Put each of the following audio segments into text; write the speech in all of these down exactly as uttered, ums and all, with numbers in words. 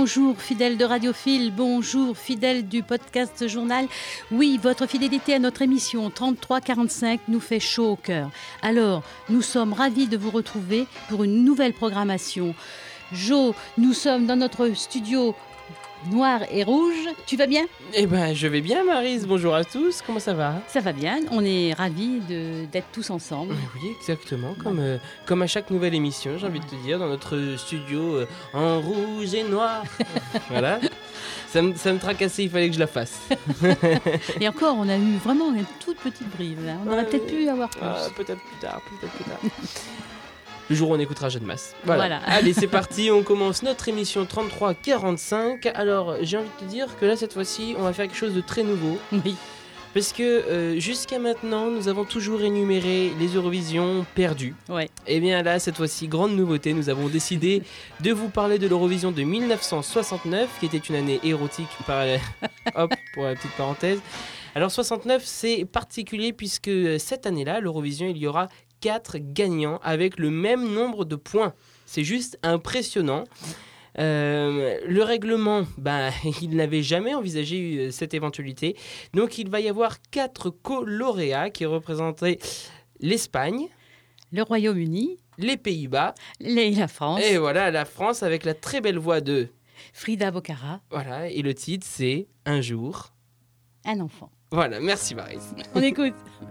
bonjour fidèles de Radiophile, bonjour fidèles du podcast journal. Oui, votre fidélité à notre émission trente-trois quarante-cinq nous fait chaud au cœur. Alors, nous sommes ravis de vous retrouver pour une nouvelle programmation. Jo, nous sommes dans notre studio noir et rouge. Tu vas bien ? Eh ben, je vais bien, Maryse. Bonjour à tous. Comment ça va ? Ça va bien. On est ravis de, d'être tous ensemble. Oui, exactement. Comme, euh, comme à chaque nouvelle émission, j'ai envie de te dire, dans notre studio euh, en rouge et noir. Voilà. Ça me, ça me tracassait, il fallait que je la fasse. Et encore, on a eu vraiment une toute petite brive. Hein. On aurait euh, peut-être pu avoir plus. Euh, peut-être plus tard, peut-être plus tard. Le jour où on écoutera Jeanne Masse. Voilà. voilà. Allez, c'est parti, on commence notre émission trente-trois quarante-cinq. Alors, j'ai envie de te dire que là, cette fois-ci, on va faire quelque chose de très nouveau. Oui. Parce que euh, jusqu'à maintenant, nous avons toujours énuméré les Eurovisions perdues. Ouais. Et bien là, cette fois-ci, grande nouveauté, nous avons décidé de vous parler de l'Eurovision de dix-neuf cent soixante-neuf, qui était une année érotique, par... hop, pour la petite parenthèse. Alors, soixante-neuf, c'est particulier puisque cette année-là, l'Eurovision, il y aura quatre gagnants avec le même nombre de points. C'est juste impressionnant. Euh, le règlement, ben, il n'avait jamais envisagé cette éventualité. Donc il va y avoir quatre co-lauréats qui représenteraient l'Espagne, le Royaume-Uni, les Pays-Bas et la France. Et voilà, la France avec la très belle voix de Frida Bocara. Voilà, et le titre c'est Un jour. Un enfant. Voilà, merci Maryse. On écoute.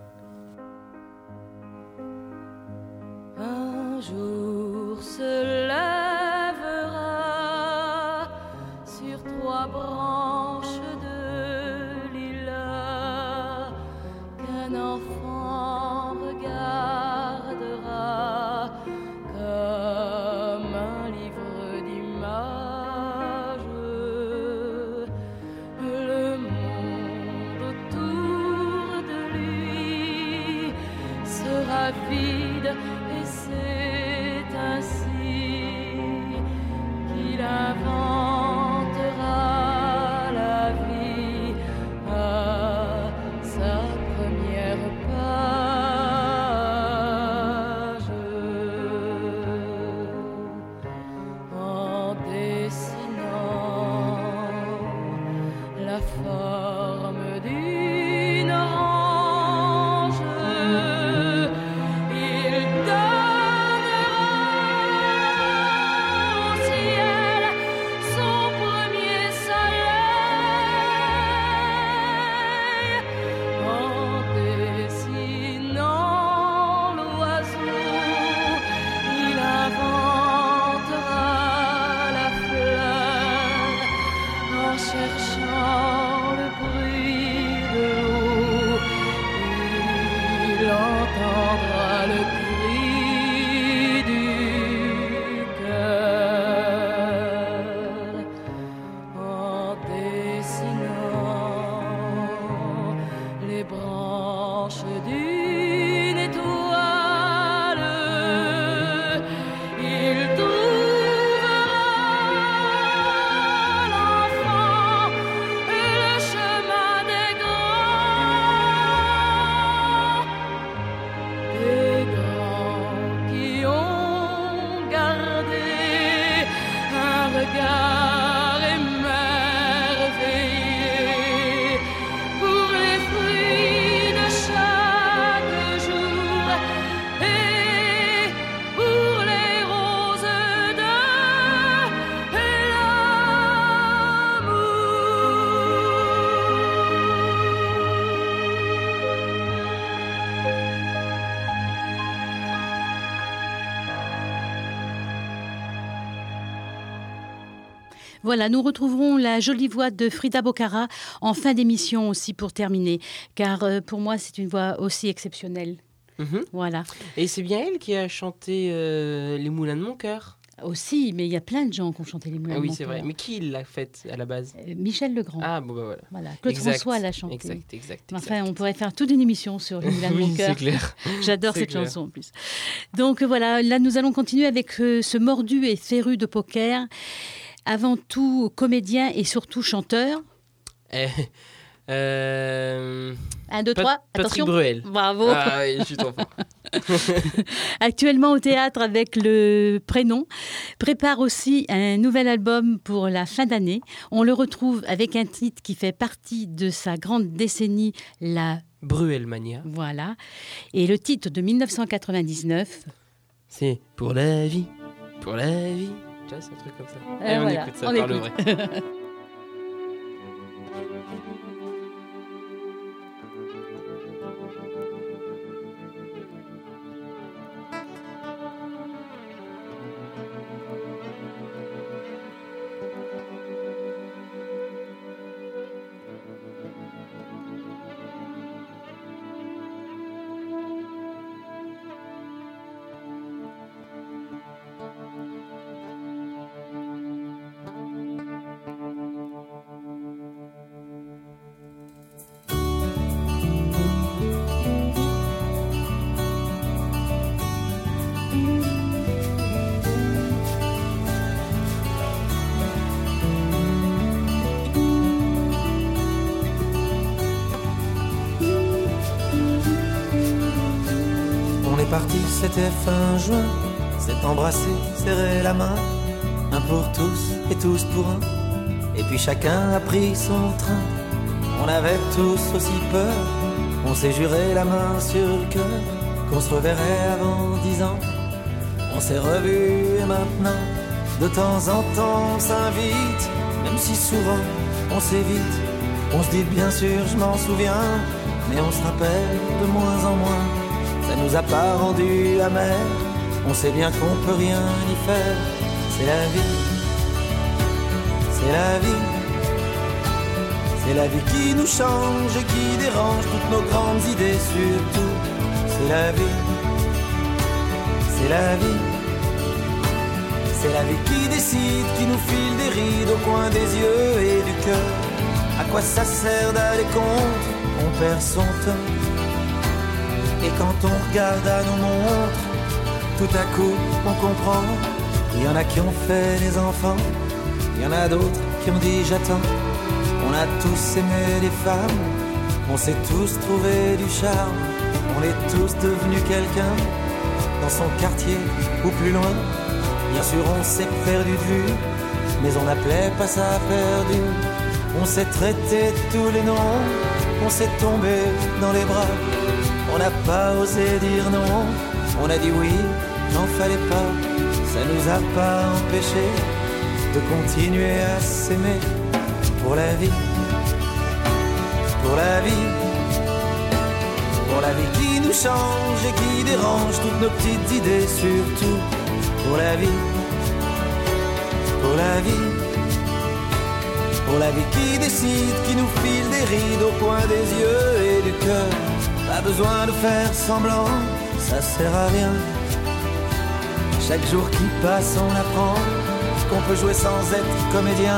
Un jour se lèvera sur trois branches de lilas qu'un enfant regardera comme un livre d'images. Le monde autour de lui sera vide. C'est ainsi qu'il inventera la vie à sa première page. En dessinant la forme d'une orange, il donne Voilà, nous retrouverons la jolie voix de Frida Bocara en fin d'émission aussi pour terminer, car euh, pour moi c'est une voix aussi exceptionnelle. Mmh. Voilà. Et c'est bien elle qui a chanté euh, Les Moulins de mon cœur. Aussi, mais il y a plein de gens qui ont chanté Les Moulins ah oui, de mon c'est cœur. vrai. Mais qui l'a faite à la base ? euh, Michel Legrand. Ah bon bah voilà. Voilà. Claude exact, François l'a chanté. Exact, exact. exact. Enfin, on pourrait faire toute une émission sur Les Moulins de oui, mon cœur. c'est clair. J'adore c'est cette clair. chanson en plus. Donc voilà, là nous allons continuer avec euh, ce mordu et féru de poker. Avant tout comédien et surtout chanteur. Eh, Euh... un, deux, Pat- trois, Patrick attention. Bruel. Bravo. Ah oui, je suis trop fort. Actuellement au théâtre avec le prénom. Prépare aussi un nouvel album pour la fin d'année. On le retrouve avec un titre qui fait partie de sa grande décennie, la... Bruel Mania. Voilà. Et le titre de mille neuf cent quatre-vingt-dix-neuf... C'est pour la vie, pour la vie. Tu vois, c'est un truc comme ça. Euh, Allez, on voilà, écoute ça on par le écoute. vrai. On est parti, c'était fin juin, s'est embrassé, serré la main, un pour tous et tous pour un. Et puis chacun a pris son train. On avait tous aussi peur, on s'est juré la main sur le cœur qu'on se reverrait avant dix ans. On s'est revus et maintenant, de temps en temps, on s'invite, même si souvent on s'évite. On se dit bien sûr, je m'en souviens, mais on se rappelle de moins en moins. Ça nous a pas rendu amers, on sait bien qu'on peut rien y faire. C'est la vie, c'est la vie, c'est la vie qui nous change et qui dérange toutes nos grandes idées surtout. C'est la vie, c'est la vie, c'est la vie qui décide, qui nous file des rides au coin des yeux et du cœur. À quoi ça sert d'aller contre, on perd son temps. Et quand on regarde à nos montres, tout à coup on comprend. Il y en a qui ont fait des enfants, il y en a d'autres qui ont dit j'attends. On a tous aimé les femmes, on s'est tous trouvé du charme. On est tous devenus quelqu'un, dans son quartier ou plus loin. Bien sûr on s'est perdu de vue, mais on n'appelait pas ça perdu. On s'est traité de tous les noms, on s'est tombé dans les bras. On n'a pas osé dire non, on a dit oui, n'en fallait pas. Ça nous a pas empêché de continuer à s'aimer. Pour la vie, pour la vie, pour la vie qui nous change et qui dérange toutes nos petites idées surtout. Pour la vie, pour la vie, pour la vie qui décide, qui nous file des rides au coin des yeux et du cœur. Pas besoin de faire semblant, ça sert à rien. Chaque jour qui passe on apprend qu'on peut jouer sans être comédien.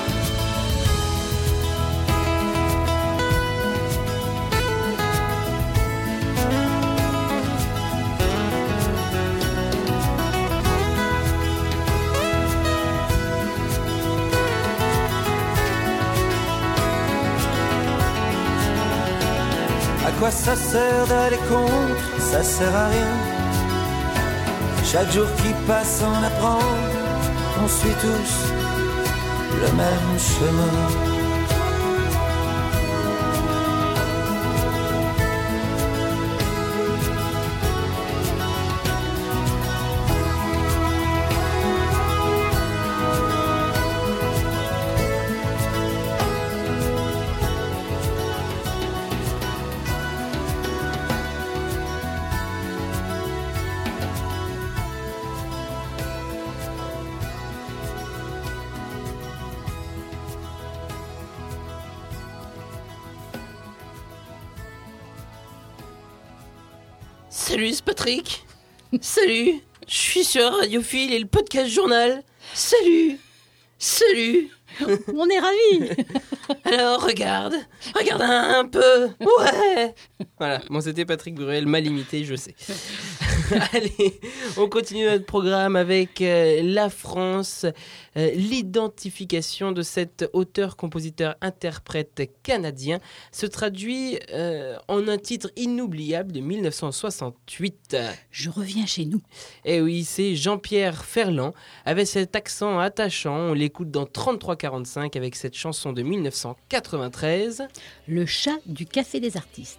À quoi ça sert d'aller contre, ça sert à rien. Chaque jour qui passe on apprend, on suit tous le même chemin. Salut, c'est Patrick. Salut, je suis sur Radiophile et le podcast journal. Salut, salut. On est ravis. Alors regarde, regarde un, un peu. Ouais. Voilà, bon c'était Patrick Bruel, mal imité, je sais. Allez, on continue notre programme avec euh, la France. Euh, l'identification de cet auteur, compositeur, interprète canadien se traduit euh, en un titre inoubliable de mille neuf cent soixante-huit. Je reviens chez nous. Et oui, c'est Jean-Pierre Ferland. Avec cet accent attachant, on l'écoute dans trente-trois quarante-cinq avec cette chanson de mille neuf cent quatre-vingt-treize. Le chat du Café des Artistes.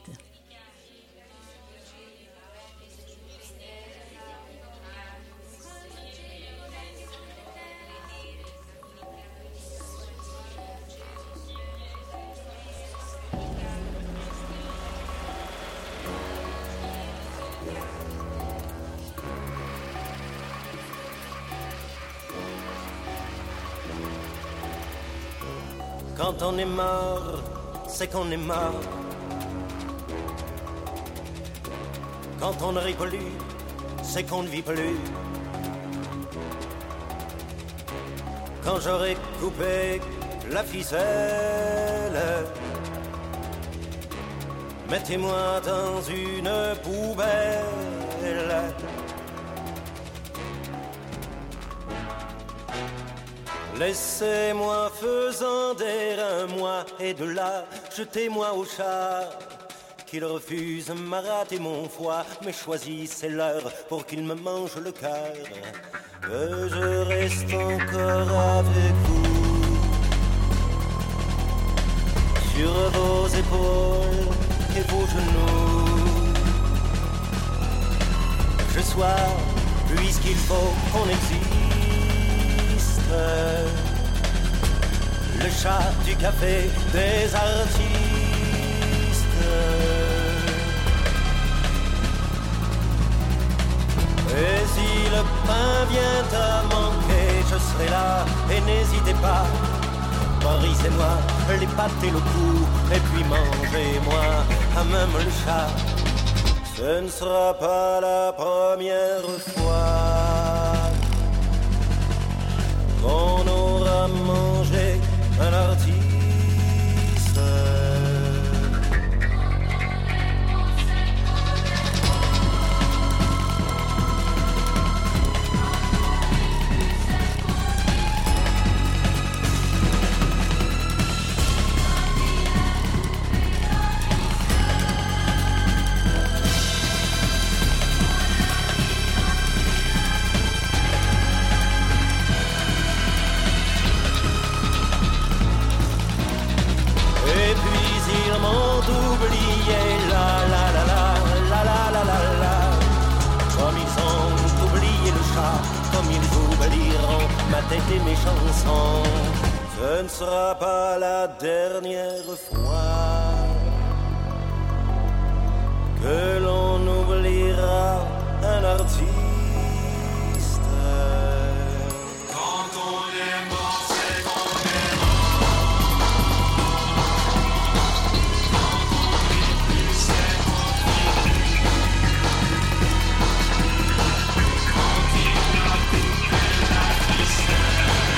Quand on est mort, c'est qu'on est mort. Quand on ne rit plus, c'est qu'on ne vit plus. Quand j'aurai coupé la ficelle, mettez-moi dans une poubelle. Laissez-moi faisander un mois et de là, jetez-moi au chat. Qu'il refuse m'a raté mon foie, mais choisissez l'heure pour qu'il me mange le cœur. Que je reste encore avec vous, sur vos épaules et vos genoux. Je sois, puisqu'il faut qu'on existe, le chat du café des artistes. Et si le pain vient à manquer, je serai là et n'hésitez pas. Brisez-moi les pattes et le cou, et puis mangez-moi à même le chat. Ce ne sera pas la première fois qu'on aura mangé un artiste. Et mes chansons, ce ne sera pas la dernière fois que l'on oubliera un artiste. Quand on est mort, c'est qu'on est mort. Quand on vit plus, c'est qu'on vit plus. Quand il a coupé la ficelle,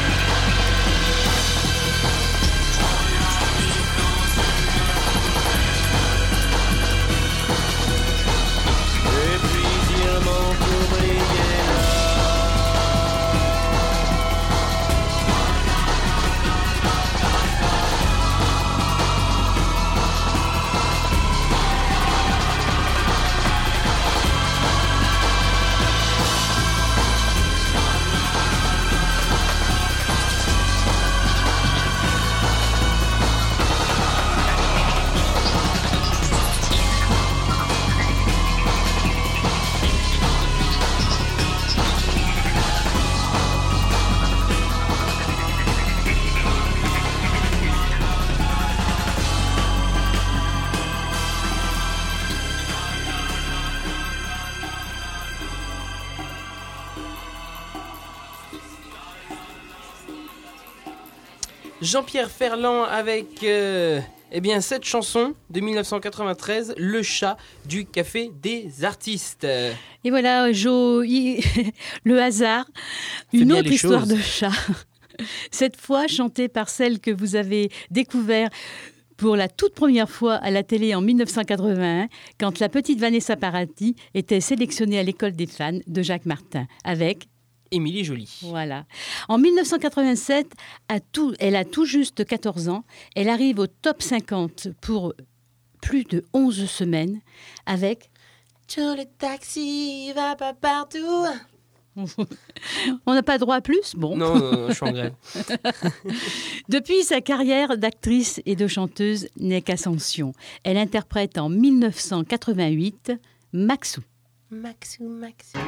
Jean-Pierre Ferland avec euh, eh bien, cette chanson de mille neuf cent quatre-vingt-treize, Le chat du Café des Artistes. Et voilà, Jo, il... le hasard, une autre histoire choses. de chat. Cette fois chantée par celle que vous avez découvert pour la toute première fois à la télé en dix-neuf cent quatre-vingt-un, quand la petite Vanessa Paradis était sélectionnée à l'école des fans de Jacques Martin, avec... Émilie Joly. Voilà. En dix-neuf cent quatre-vingt-sept, à tout, elle a tout juste quatorze ans. Elle arrive au top cinquante pour plus de onze semaines avec... Tout le taxi va pas partout. On n'a pas droit à plus? Bon. Non, non, non, je suis en grève. Depuis, sa carrière d'actrice et de chanteuse n'est qu'ascension. Elle interprète en dix-neuf cent quatre-vingt-huit Maxou. Maxou, Maxou.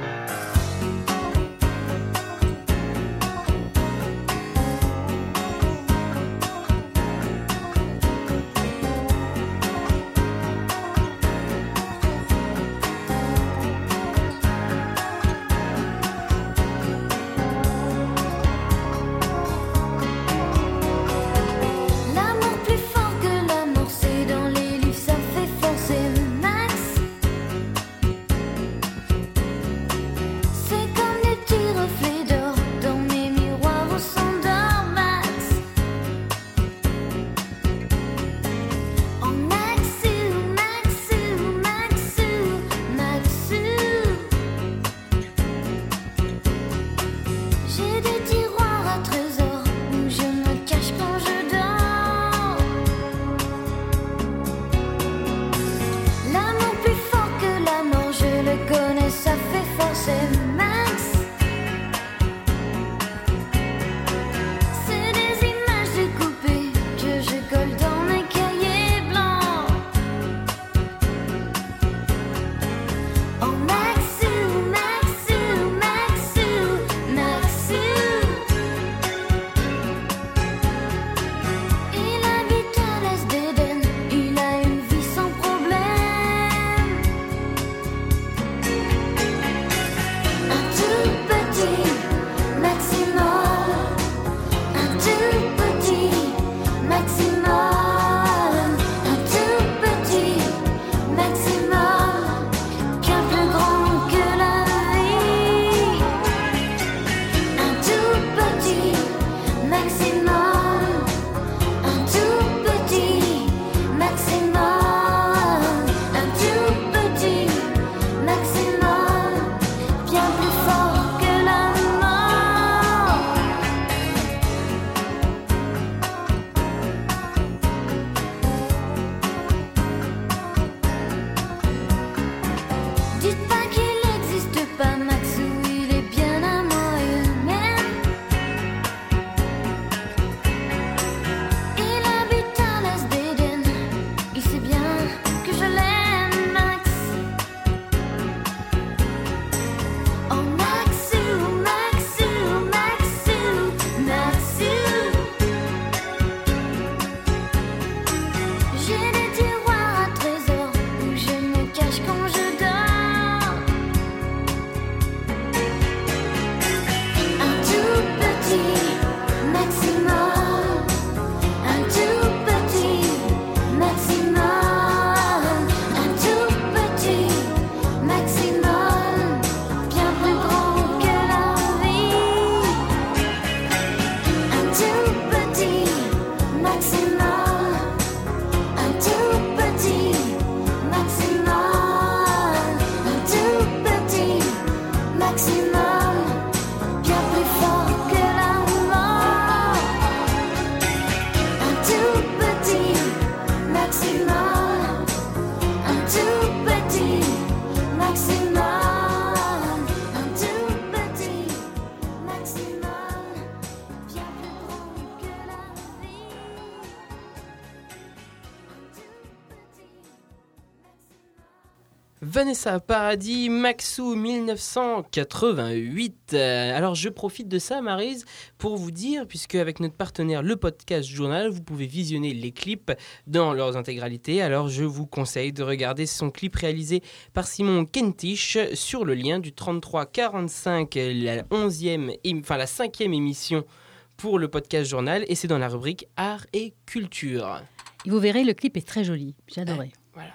Vanessa Paradis, Maxou dix-neuf cent quatre-vingt-huit. Alors je profite de ça, Maryse, pour vous dire, puisque avec notre partenaire le podcast Journal, vous pouvez visionner les clips dans leur intégralité. Alors je vous conseille de regarder son clip réalisé par Simon Kentish sur le lien du trente-trois quarante-cinq, la onzième, enfin la cinquième émission pour le podcast Journal, et c'est dans la rubrique Art et Culture. Et vous verrez, le clip est très joli. J'ai adoré. Ouais, voilà.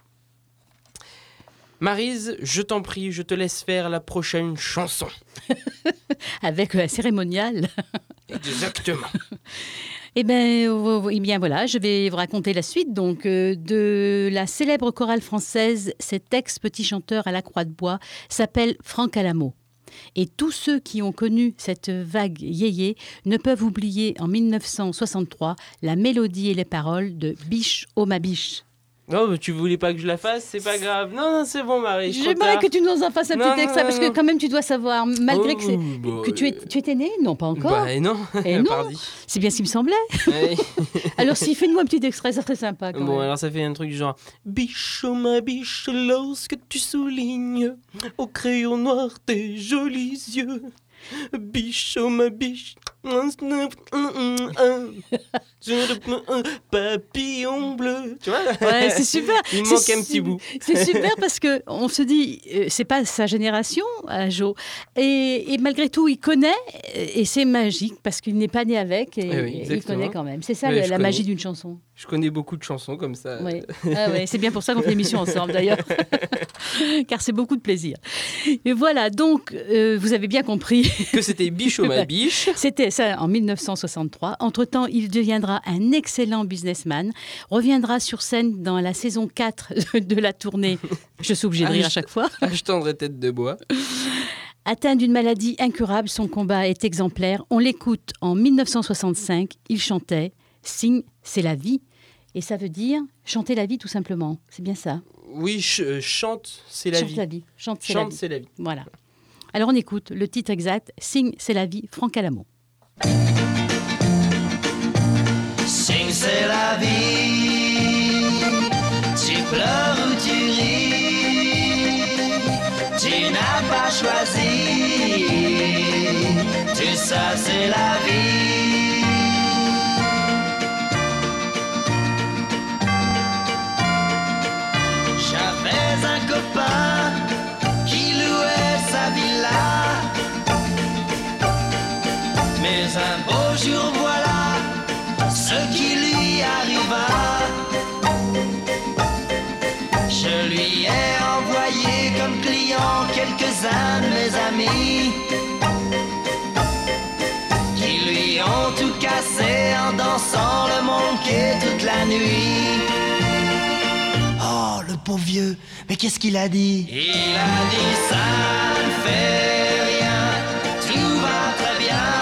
Maryse, je t'en prie, je te laisse faire la prochaine chanson. Avec la cérémoniale. Exactement. Eh bien, eh bien voilà, je vais vous raconter la suite donc euh, de la célèbre chorale française. Cet ex-petit chanteur à la croix de bois s'appelle Franck Alamo. Et tous ceux qui ont connu cette vague yéyé ne peuvent oublier en mille neuf cent soixante-trois la mélodie et les paroles de Biche oh ma biche. Non, mais tu voulais pas que je la fasse, c'est pas grave. Non, non, c'est bon, Marie. J'aimerais que tu nous en fasses un non, petit extrait, non, parce non. que quand même tu dois savoir, malgré oh, que, c'est, bah, que tu, es, tu étais né, non pas encore. Bah non, Et non. Pardi. C'est bien ce qui me semblait. Ouais. Alors si, fais-nous un petit extrait, ça serait sympa. Quand Bon, même. alors ça fait un truc du genre Biche, oh ma biche, lorsque tu soulignes au crayon noir tes jolis yeux. Biche, oh ma biche, un papillon bleu. Tu vois? Ouais, c'est super. Il C'est manque un su- petit bout. C'est super parce que on se dit, euh, c'est pas sa génération, euh, Jo, et, et malgré tout, il connaît, et c'est magique parce qu'il n'est pas né avec, et, Eh oui, et il exactement. connaît quand même. C'est ça Ouais, le- je la connais. magie d'une chanson. Je connais beaucoup de chansons comme ça. Ouais. Ah ouais, c'est bien pour ça qu'on fait l'émission ensemble d'ailleurs, car c'est beaucoup de plaisir. Et voilà, donc euh, vous avez bien compris. Que c'était Biche, oh ma biche. C'était ça en mille neuf cent soixante-trois. Entre-temps, il deviendra un excellent businessman, reviendra sur scène dans la saison quatre de la tournée. Je suis obligée de rire à chaque fois. Ah, je tendrai tête de bois. Atteint d'une maladie incurable, son combat est exemplaire. On l'écoute en mille neuf cent soixante-cinq. Il chantait « Signe, c'est la vie ». Et ça veut dire chanter la vie tout simplement. C'est bien ça. Oui, ch- euh, chante, c'est la Chante vie. la vie. Chante, c'est la Chante, vie. c'est la vie. Voilà. Alors on écoute le titre exact. Signe, c'est la vie. Franck Alamo. Signe, c'est la vie. Tu pleures ou tu ris. Tu n'as pas choisi. Tout ça, c'est la vie. J'avais un copain qui louait sa villa. Mais un beau jour, voilà ce qui lui arriva. Je lui ai envoyé comme client quelques-uns de mes amis qui lui ont tout cassé en dansant le monkey toute la nuit. Oh, le pauvre vieux, mais qu'est-ce qu'il a dit? Il a dit ça ne fait rien, tout va très bien.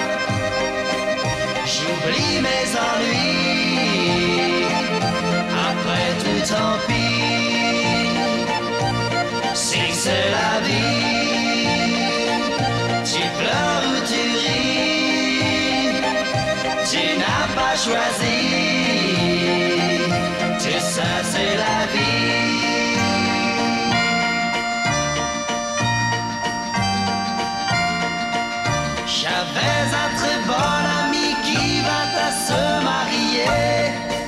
J'oublie mes ennuis, après tout tant pis. Si c'est la vie, tu pleures ou tu ris, tu n'as pas choisi. Tout ça c'est la vie. J'avais un très bon ami qui va à se marier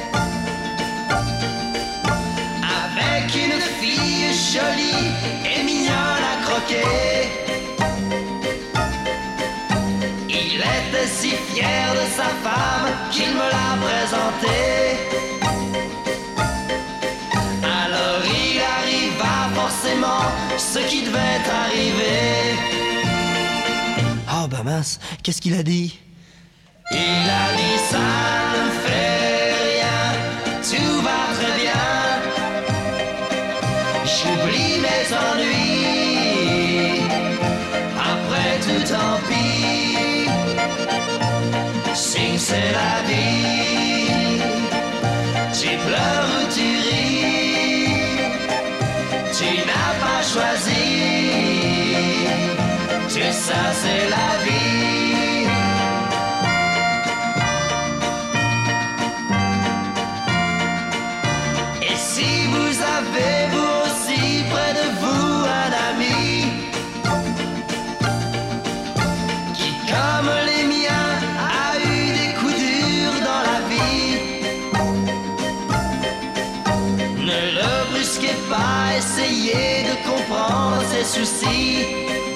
avec une fille jolie et mignonne à croquer. Il était si fier de sa femme qu'il me l'a présentée. Alors il arriva forcément ce qui devait arriver. Oh bah mince, qu'est-ce qu'il a dit? Il a dit ça ne fait rien, tout va très bien. J'oublie mes ennuis, après tout tant pis. Signe c'est la vie, tu pleures ou tu ris, tu n'as pas choisi. Tout ça c'est la vie. Et si vous avez vous aussi près de vous un ami qui comme les miens a eu des coups durs dans la vie, ne le brusquez pas, essayez de comprendre ses soucis.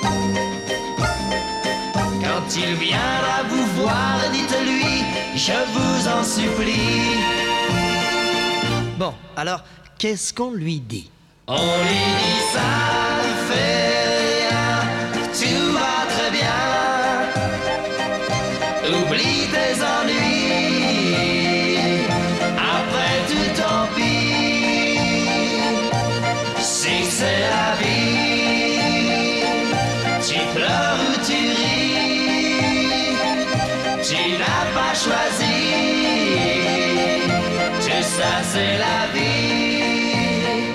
Quand il viendra vous voir, dites-lui, je vous en supplie. Bon, alors, qu'est-ce qu'on lui dit? On lui dit ça ne fait rien, tout va très bien. Oublie tes ennuis, pleures ou tu ris, tu n'as pas choisi, tu sais c'est la vie.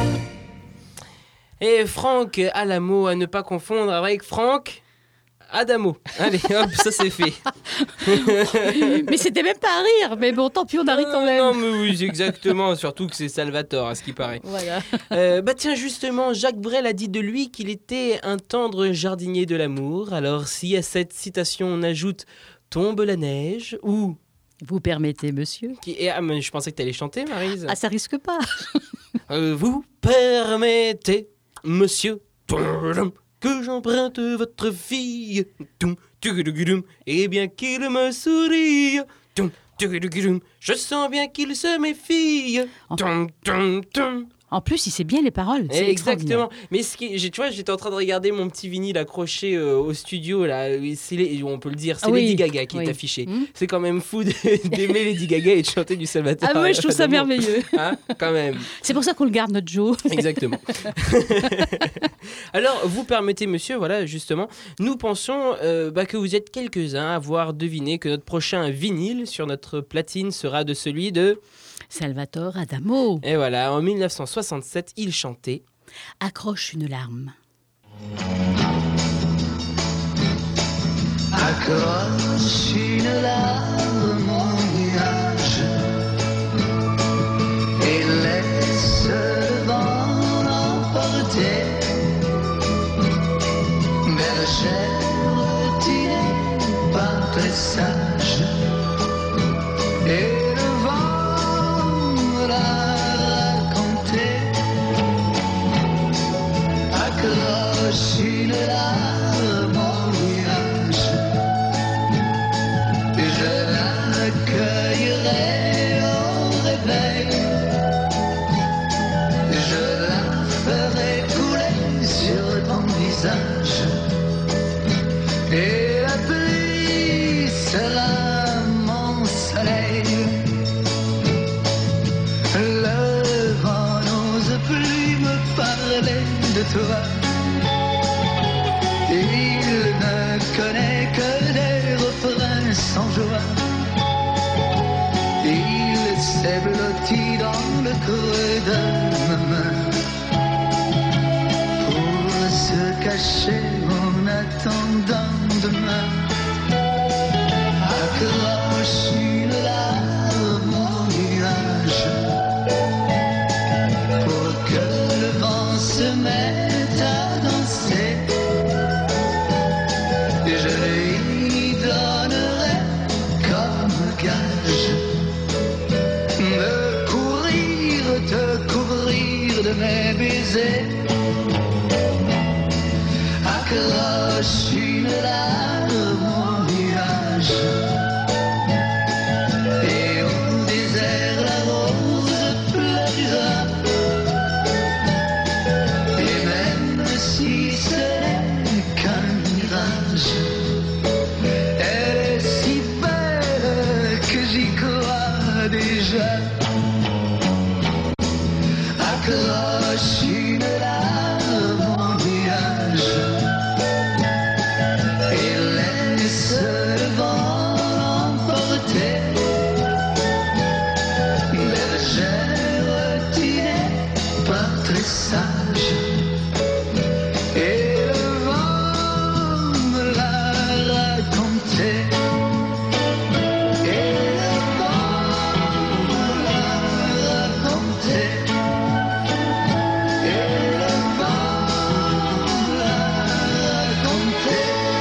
Et Franck Alamo, à ne pas confondre avec Franck Adamo. Allez, hop, ça c'est fait. Mais c'était même pas à rire. Mais bon, tant pis, on arrive quand même. Non, mais oui, exactement. Surtout que c'est Salvatore, à ce qui paraît. Voilà. Euh, bah tiens, justement, Jacques Brel a dit de lui qu'il était un tendre jardinier de l'amour. Alors, si à cette citation on ajoute « Tombe la neige » ou... Vous permettez, monsieur? Qui... Et, ah, mais je pensais que tu allais chanter, Maryse. Ah, ça risque pas. Euh, vous permettez, monsieur, que j'emprunte votre fille, et bien qu'il me sourie, je sens bien qu'il se méfie. En plus, il sait bien les paroles. C'est Exactement. Mais ce qui, j'ai- tu vois, j'étais en train de regarder mon petit vinyle accroché euh, au studio là. C'est les- on peut le dire, c'est Ah oui, Lady Gaga qui oui. est affiché. Hmm. C'est quand même fou de- d'aimer Lady Gaga et de chanter du Salvatore. Ah, moi, je trouve ça Adamo. merveilleux. Hein, quand même. C'est pour ça qu'on le garde, notre Joe. Exactement. Alors, vous permettez, monsieur, voilà, justement, nous pensons euh, bah, que vous êtes quelques-uns à avoir deviné que notre prochain vinyle sur notre platine sera de celui de... Salvatore Adamo. Et voilà, en mille neuf cent soixante-sept, il chantait... Accroche une larme. Accroche une larme au nuage et laisse le vent l'emporter. Bergère, tu n'es pas très sage et le vent me l'a raconté. Accroche une larme au nuage, je l'accueillerai au réveil, je la ferai couler sur ton visage, et la pluie sera mon soleil. Le vent n'ose plus me parler de toi, il ne connaît que des refrains sans joie. Il s'est blotti dans le creux de ma main pour se cacher en attendant demain. Accroche une larme au nuage pour que le vent se mette à danser. Je lui donnerai comme gage de courir, te couvrir de mes baisers. Accroche une larme au nuage et au désert la rose pleurira. Et même si ce n'est qu'un mirage, elle est si belle que j'y crois déjà. Accroche une larme au nuage et laisse le vent l'emporter. Bergère, tu n'es pas très sage et le vent me l'a raconté. Et le vent me l'a raconté. Et le vent me l'a raconté.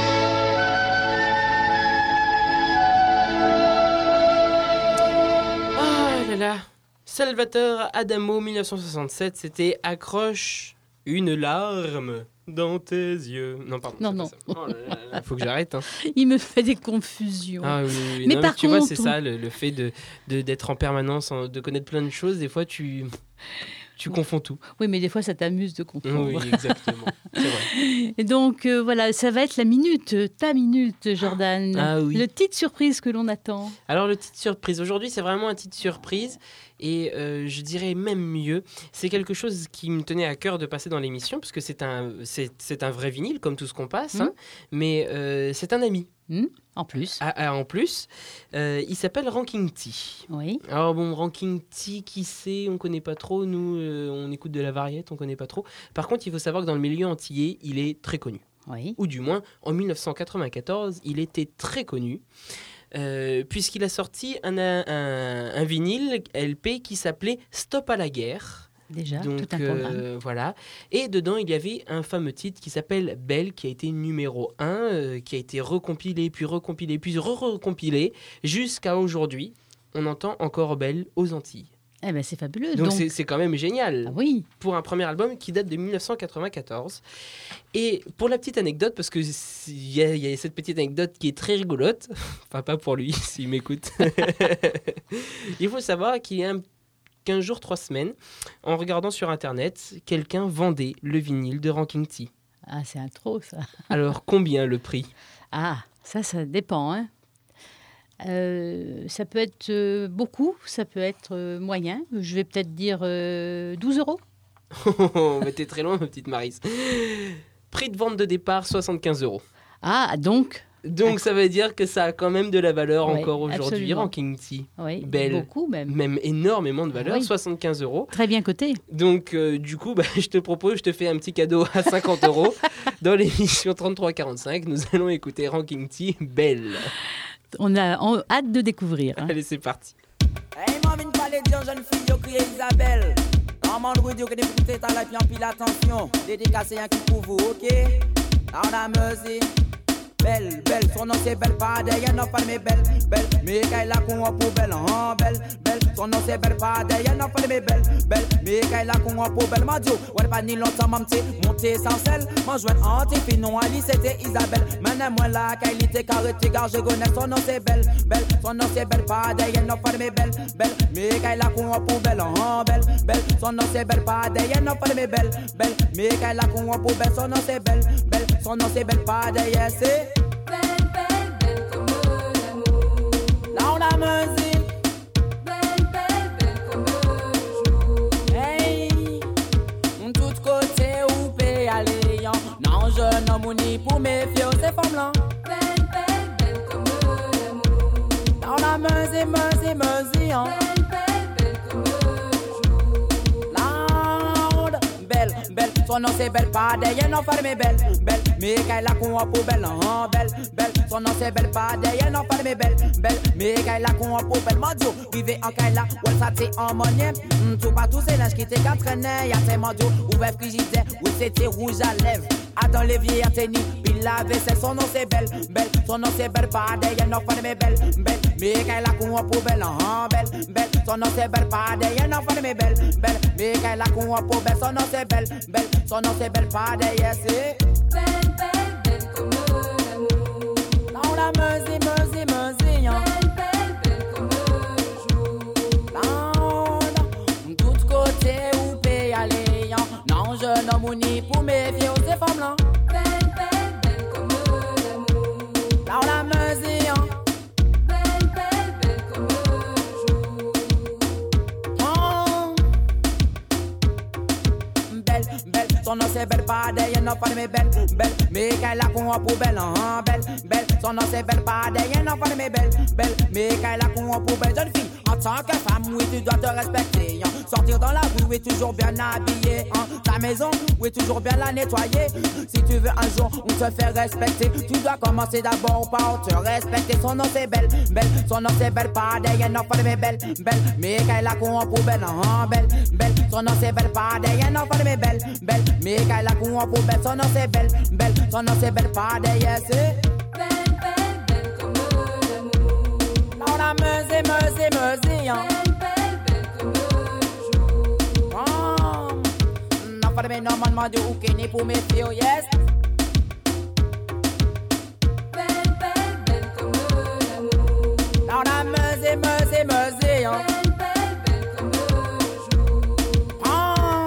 Ah là là, Salvatore Adamo, mille neuf cent soixante-sept, c'était « Accroche une larme dans tes yeux ». Non, pardon. Non, c'est non. pas ça. Oh là là là, faut que j'arrête. Hein. Il me fait des confusions. Ah oui, oui, oui. Mais Non, par tu vois, contre, c'est ça, le, le fait de, de, d'être en permanence, en- de connaître plein de choses. Des fois, tu, tu confonds tout. Oui, mais des fois, ça t'amuse de confondre. Oui, exactement. C'est vrai. Et donc, euh, voilà, ça va être la minute, ta minute, Jordan. Ah oui. Le titre surprise que l'on attend. Alors, le titre surprise. Aujourd'hui, c'est vraiment un titre surprise. Et euh, je dirais même mieux, c'est quelque chose qui me tenait à cœur de passer dans l'émission, parce que c'est un, c'est, c'est un vrai vinyle, comme tout ce qu'on passe. Mmh. Hein, mais euh, c'est un ami. Mmh, en plus. Ah, ah, en plus, euh, il s'appelle Ranking T. Oui. Alors bon, Ranking T, qui sait, on connaît pas trop. Nous, euh, on écoute de la variette, on connaît pas trop. Par contre, il faut savoir que dans le milieu antillais, il est très connu. Oui. Ou du moins, en dix-neuf cent quatre-vingt-quatorze, il était très connu. Euh, puisqu'il a sorti un, un, un vinyle L P qui s'appelait Stop à la guerre. Déjà, Donc, tout un programme. euh, voilà. Et dedans, il y avait un fameux titre qui s'appelle Belle, qui a été numéro un, euh, qui a été recompilé, puis recompilé, puis re-recompilé, jusqu'à aujourd'hui. On entend encore Belle aux Antilles. Eh ben, c'est fabuleux. Donc, Donc, c'est, c'est quand même génial. Ah oui. Pour un premier album qui date de dix-neuf cent quatre-vingt-quatorze. Et pour la petite anecdote, parce qu'il y, a- y a cette petite anecdote qui est très rigolote, enfin pas pour lui s'il m'écoute, il faut savoir qu'il y a un- quinze jours, trois semaines, en regardant sur Internet, quelqu'un vendait le vinyle de Ranking T. Ah, c'est un trop, ça. Alors combien le prix ? Ah, ça, ça dépend. Hein. Euh, ça peut être euh, beaucoup, ça peut être euh, moyen. Je vais peut-être dire euh, douze euros. Oh, mais t'es très loin, ma petite Maryse. Prix de vente de départ, soixante-quinze euros. Ah, donc, Donc ça veut dire que ça a quand même de la valeur Ouais, encore aujourd'hui, absolument. Ranking T. oui, Belle. beaucoup même. Même énormément de valeur, Oui. soixante-quinze euros. Très bien coté. Donc euh, du coup, bah, je te propose, je te fais un petit cadeau à cinquante euros. Dans l'émission trente-trois quarante-cinq, nous allons écouter Ranking T, Belle. On a on a hâte de découvrir. Hein. Allez, c'est parti. Hey, maman, parler de jeune fille, yo crié Isabelle. Comment le dire que des fruits t'as la puis pile attention. Dédicacé un qui pour vous, ok? Now on a mercy. Belle, belle, son nom c'est belle, pas d'ailleurs, non pas mes belles, belle, mais qu'elle a con pour belle, hein, belle, belle, son nom c'est belle, pas d'ailleurs, non pas mes belles, belle, mais qu'elle a con pour belle, m'a dit, ouais, pas ni longtemps, m'a m'té, monté sans sel, m'a joué en tipi, non, Ali, c'était Isabelle, maintenant, moi, là, qu'elle était carré, gare, je connais, son nom c'est belle, belle, son nom c'est belle, pas d'ailleurs, non pas mes belles, belle, mais qu'elle a con pour belle, hein, belle, belle, son nom c'est belle, pas d'ailleurs, non pas mes belles, belle, mais qu'elle a con pour belle, son nom c'est belle, belle, son nom c'est belle, pas d'ailleurs, c'est Belle, belle, belle comme l'amour. là on a mesure. Belle, belle, belle comme le jour. Hey, tout côté où peut aller. Non, je n'en mouni pour méfier aux ces femmes-là. Belle, belle, belle comme l'amour. Là on a mesure, mesure, mesure. Belle, belle, belle comme le jour. Loud, belle, belle, son nom c'est belle, pas d'ailleurs, non pas mes belles, belle, mais qu'elle a con pour belle, hein, belle, belle, son nom c'est belle, pas d'ailleurs, non pas mes belles, belle, mais qu'elle a con pour belle, mon Dieu, vivez en Kaila, ouais, ça t'est en monnaie, tout pas tous ces linges qui t'es qu'entraînés, y'a tes mon Dieu, ouvert frigidaire, où c'était rouge à lèvres, attends les vieilles tennis, puis la vaisselle, son nom c'est belle, belle, son nom c'est belle, pas d'ailleurs, non pas mes belles, belle, mais qu'elle a con pour belle, hein, belle, belle, son nom c'est belle, pas d'ailleurs, non pas mes belles, belle, mais qu'elle a con pour belle, son nom c'est belle, belle, son nom c'est belle, pas d'ailleurs, c'est Belle, belle, belle comme l'amour. là on a mesé, mesé, mesé, hein. Belle, belle, belle comme le jour. Là on tout côté où peut aller, hein. Non, je n'en mouni pour méfier aux ces femmes-là. Belle, belle, belle comme l'amour. Là on a mesé, hein. Belle, belle, belle comme le jour. Oh. Belle, belle, son nom c'est belle, pas d'ailleurs, non pas mes belles, belle, mais qu'elle a con pour belle, hein, belle, belle, son nom c'est belle, pas d'ailleurs, non pas mes belles, belle, mais qu'elle a con pour belle, jeune fille, en tant que femme, oui, tu dois te respecter, hein. Sortir dans la rue, oui, toujours bien habillé, hein. Ta maison, oui, toujours bien la nettoyer, si tu veux un jour, on te fait respecter, tu dois commencer d'abord par te respecter, son nom c'est belle, belle, son nom c'est belle, pas d'ailleurs, non pas mes belles, belle, mais qu'elle a con pour belle, hein, belle, belle, son nom c'est belle, pas d'ailleurs, non pas mes belles, belle, mais qu'elle a con pour belle, son nom c'est belle, belle, son nom c'est belle, pas d'ailleurs, c'est Belle, belle, belle comme l'amour. là on a mesé, mesé, mesé, hein. Belle, belle, belle comme le jour. Oh, non pas de mes noms, man, de ou qu'est né pour mes filles, oh, yes. Belle, belle, belle comme l'amour. Là on a mesé, mesé, mesé, hein. Belle, belle, belle comme le jour. Oh,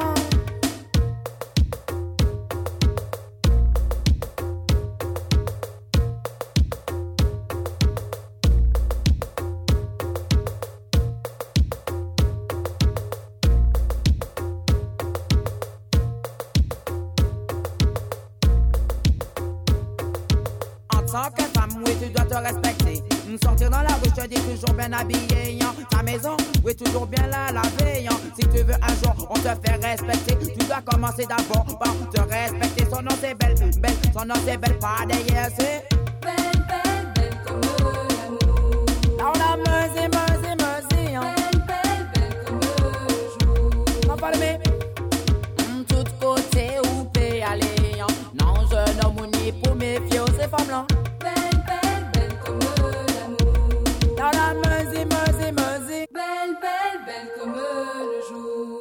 tu dois te respecter. Sortir dans la rue, je te dis toujours bien habillé. Hein. Ta maison, oui, toujours bien là, la veille. Hein. Si tu veux un jour, on te fait respecter. Tu dois commencer d'abord par te respecter. Son nom c'est belle, belle, son nom c'est belle, pas d'ailleurs, c'est Belle, belle, belle comme l'amour. là on a meusé, meusé, meusé. Hein. Belle, belle, belle comme le jour. On parle mais tout côté où peut aller. Hein. Non, je nomme mon nid pour méfier aux ces femmes-là. Belle, belle, belle comme l'amour. Là on a meusé, meusé, meusé. Belle, belle, belle comme le jour.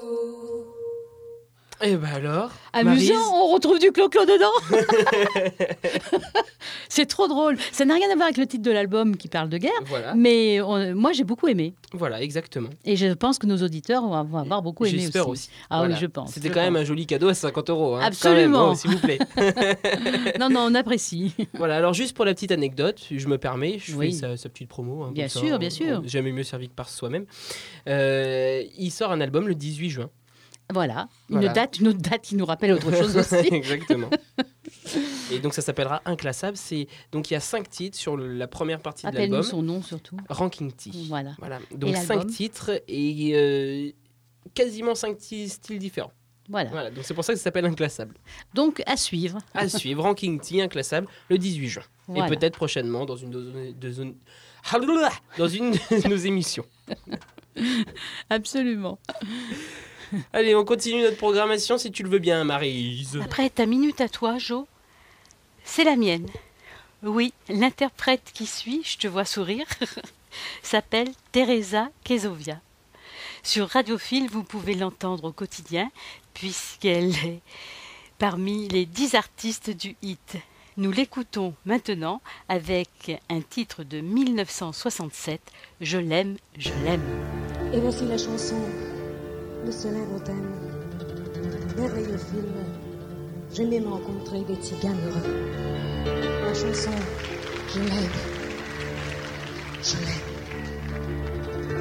Et bah alors Amusant, Maryse on retrouve du clo-clo dedans. C'est trop drôle. Ça n'a rien à voir avec le titre de l'album qui parle de guerre, Voilà, mais on- moi j'ai beaucoup aimé. voilà, exactement. Et je pense que nos auditeurs vont vont avoir beaucoup aimé J'espère aussi. aussi. Ah Voilà. oui, je pense. C'était je quand même pense. un joli cadeau à cinquante euros. Hein, Absolument. quand même, oh, s'il vous plaît. Non, non, on apprécie. Voilà, alors juste pour la petite anecdote, je me permets, je Oui. fais sa, sa petite promo. hein, Bien comme ça, sûr, on- bien sûr. on- Jamais mieux servi que par soi-même. Euh, il sort un album le dix-huit juin. Voilà, une Voilà. date, une autre date qui nous rappelle autre chose aussi. Exactement. Et donc ça s'appellera Inclassable. C'est donc il y a cinq titres sur le- la première partie de Appelle-nous l'album. son nom surtout. Ranking T. Voilà. Voilà. Donc l'album cinq titres et euh, quasiment cinq ti- styles différents. Voilà. Voilà. Donc c'est pour ça que ça s'appelle Inclassable. Donc à suivre. À suivre, Ranking T, Inclassable, le dix-huit juin. Voilà. Et peut-être prochainement dans une de, de zone- dans une de nos émissions. Absolument. Allez, on continue notre programmation si tu le veux bien, Maryse. Après ta minute à toi, Jo, c'est la mienne. Oui, l'interprète qui suit, je te vois sourire, s'appelle Teresa Kesovia. Sur Radiophile, vous pouvez l'entendre au quotidien, puisqu'elle est parmi les dix artistes du hit. Nous l'écoutons maintenant avec un titre de mille neuf cent soixante-sept, Je l'aime, je l'aime. Et voici la chanson de célèbre thème. Merveilleux film. J'ai même rencontré des tziganes heureux. La chanson, je l'aime. Je l'aime.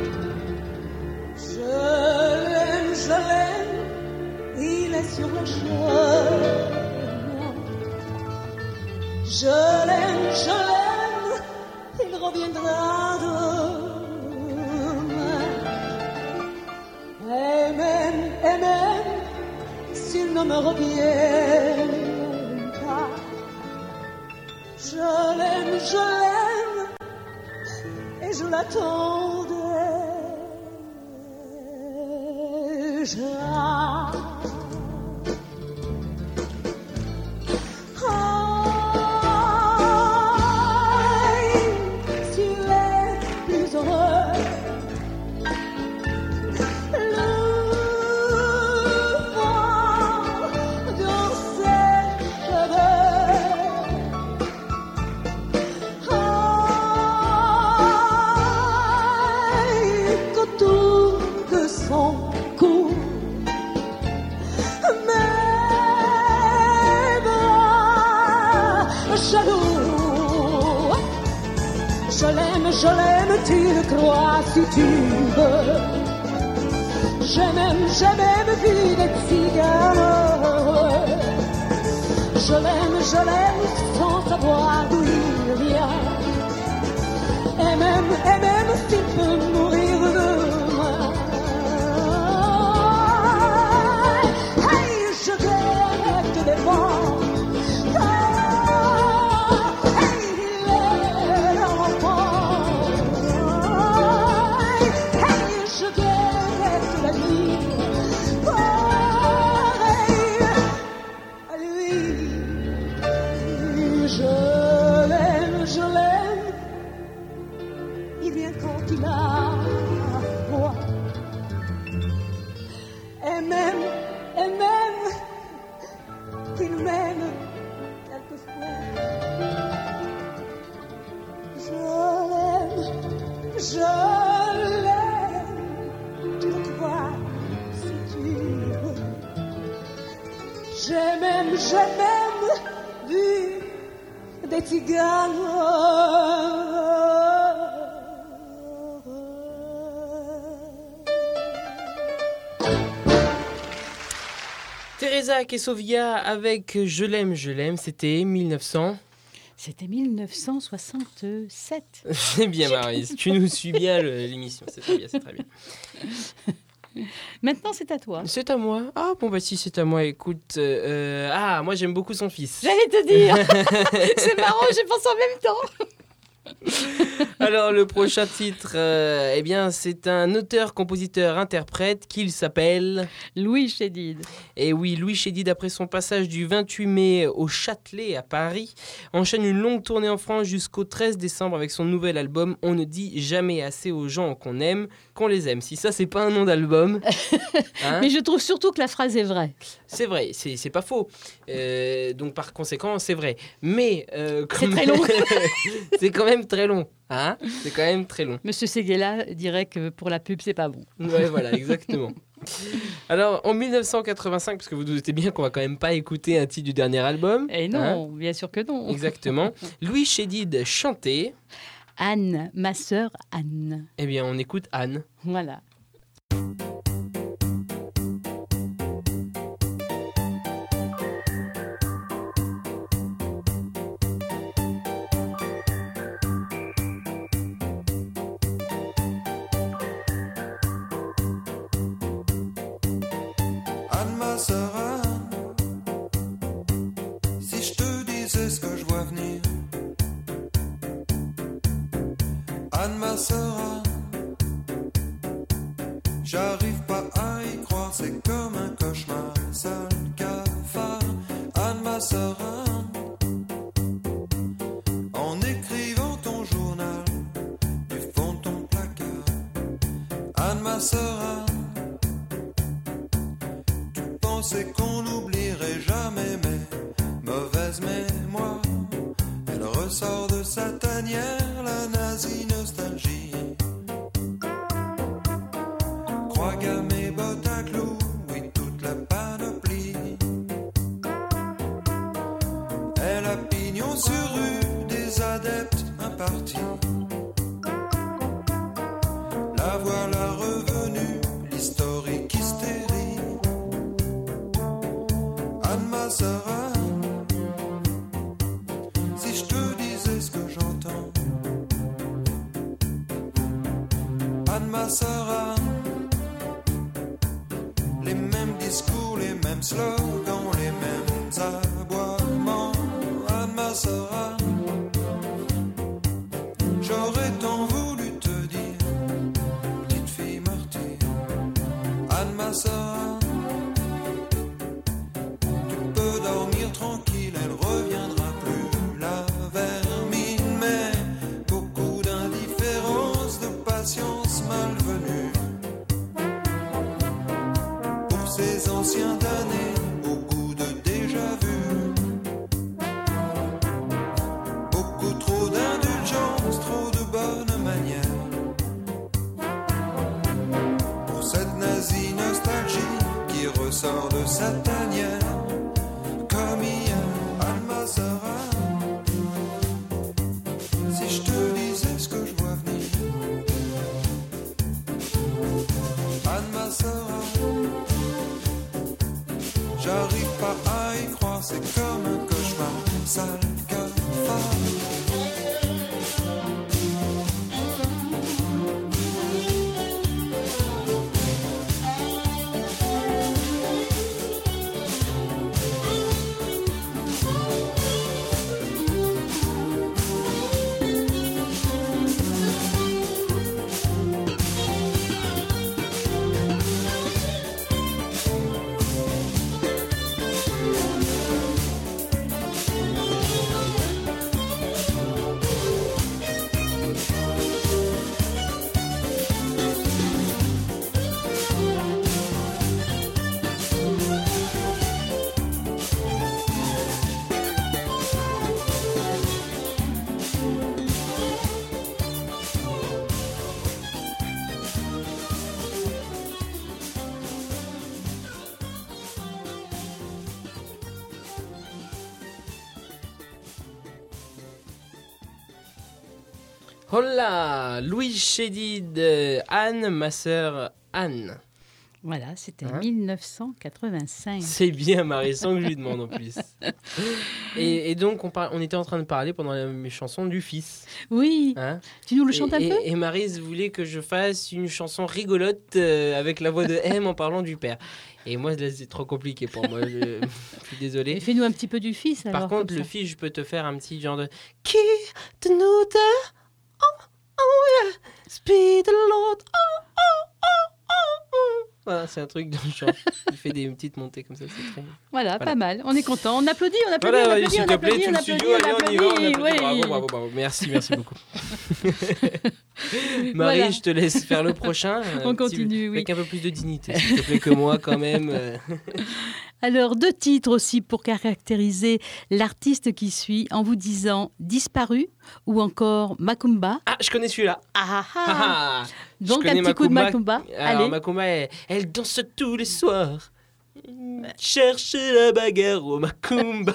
Je l'aime, je l'aime. Il est sur le chemin. Je l'aime, je l'aime. Il reviendra demain. Et même, et même, s'il ne me revient pas, je l'aime, je l'aime, et je l'attendrai. déjà. Aïe, tu es plus heureux. Le vent dans ses cheveux. Aïe, qu'autour de son cou, mes bras jaloux. Je l'aime, je l'aime, tu le crois si tu veux. J'ai même, j'ai même vu des cigares. Je l'aime, je l'aime, sans savoir d'où il vient. Et même, et même s'il peut mourir demain. Hey, je guette des vents. Ah, hey, il est l'enfant. Hey, je guette la nuit. Pareil à lui. Je l'aime, je l'aime. Il vient quand il a froid. Et même, et même, qu'il m'aime quelquefois. Je l'aime, je l'aime. Tu le crois si tu veux. J'ai même, j'ai même vu des cigares. Teresa Kesovia avec Je l'aime, je l'aime, c'était mille neuf cents C'était mille neuf cent soixante-sept. C'est bien, Maryse. Tu nous suis bien le- l'émission. C'est très bien, c'est très bien. Maintenant, c'est à toi. C'est à moi. Ah, bon, bah si c'est à moi, écoute. euh, ah, moi j'aime beaucoup son fils. J'allais te dire. C'est marrant, j'ai pensé en même temps. Alors, le prochain titre, euh, eh bien, c'est un auteur, compositeur, interprète qu'il s'appelle. Louis Chédid. Et oui, Louis Chédid, après son passage du vingt-huit mai au Châtelet à Paris, enchaîne une longue tournée en France jusqu'au treize décembre avec son nouvel album On ne dit jamais assez aux gens qu'on aime, qu'on les aime. Si ça, c'est pas un nom d'album, hein, Mais je trouve surtout que la phrase est vraie. c'est vrai, c'est c'est pas faux. Euh, donc, par conséquent, c'est vrai. Mais. euh, quand C'est très même- long. c'est quand même très long. Hein, c'est quand même très long. Monsieur Séguéla dirait que pour la pub, c'est pas bon. Ouais, voilà, exactement. Alors, en mille neuf cent quatre-vingt-cinq, parce que vous doutez bien qu'on va quand même pas écouter un titre du dernier album. Et non, bien sûr que non. Hein, exactement. Louis Chédid chantait. Anne, ma sœur Anne. Eh bien, on écoute Anne. Voilà. Anne, ma sœur Anne, si je te disais ce que je vois venir. Anne, ma sœur Anne, j'arrive pas à y croire, c'est comme un cauchemar, seul cafard. Anne, ma sœur Anne, en écrivant ton journal du fond de ton placard. Anne, ma sœur Anne, c'est qu'on n'oublierait jamais mes mauvaises mémoires. Elle ressort de sa tanière la nazie nostalgie. Croix gammée, bottes à clous, oui, toute la panoplie. Elle a pignon sur rue des adeptes impartis. La voilà revenue, l'historique hystérie. Anne, ma sœur Anne, si je te disais ce que j'entends. Anne, ma sœur Anne, les mêmes discours, les mêmes slogans, les mêmes aboiements. Anne, ma sœur Anne, j'aurais tant voulu te dire, petite fille martyre. Anne, ma sœur Anne, dormir tranquille, elle reviendra plus la vermine, mais beaucoup d'indifférence, de patience malvenue. Pour ces anciens damnés, au goût de déjà vu, beaucoup trop d'indulgence, trop de bonnes manières. Pour cette nazie nostalgie qui ressort de sa tanière. Comme hier, Anne, ma sœur Anne, si je te disais ce que je vois venir. Anne, ma sœur Anne, j'arrive pas à y croire, c'est comme un cauchemar, sale cafard. Hola, Louis Chédid, euh, Anne, ma sœur Anne. Voilà, c'était Hein mille neuf cent quatre-vingt-cinq. C'est bien, Marie, sans que je lui demande en plus. Et, et donc, on, par- on était en train de parler pendant la- mes chansons du fils. Oui, Hein tu nous le chantes un et, peu et, et Maryse voulait que je fasse une chanson rigolote euh, avec la voix de M en parlant du père. Et moi, là, c'est trop compliqué pour moi. Je, je suis désolé. Et fais-nous un petit peu du fils alors. Par contre, comme le ça. fils, je peux te faire un petit genre de Qui de nous deux Oh, oh yeah Speed the Lord Oh, oh, oh, oh, oh. Voilà, c'est un truc dans le genre. Il fait des petites montées comme ça, c'est très... Voilà, Voilà. pas mal. On est content. On applaudit, on applaudit, Voilà, on allez, applaudit, s'il on te plaît, applaudit, tout on le applaudit, studio, allez, on y va, on applaudit. oui. Bravo, bravo, bravo. Merci, merci beaucoup. Marie, Voilà. je te laisse faire le prochain. Un On petit- continue, oui. Avec un peu plus de dignité, s'il te plaît, que moi, quand même. euh. Alors, deux titres aussi pour caractériser l'artiste qui suit en vous disant Disparu ou encore Macumba. Ah, je connais celui-là. Ah, ah, Ah, ah. ah. Je Donc, un connais petit coup de Macumba. Macumba. Alors, Allez. Macumba, elle, elle danse tous les soirs. Cherchez la bagarre au Macumba.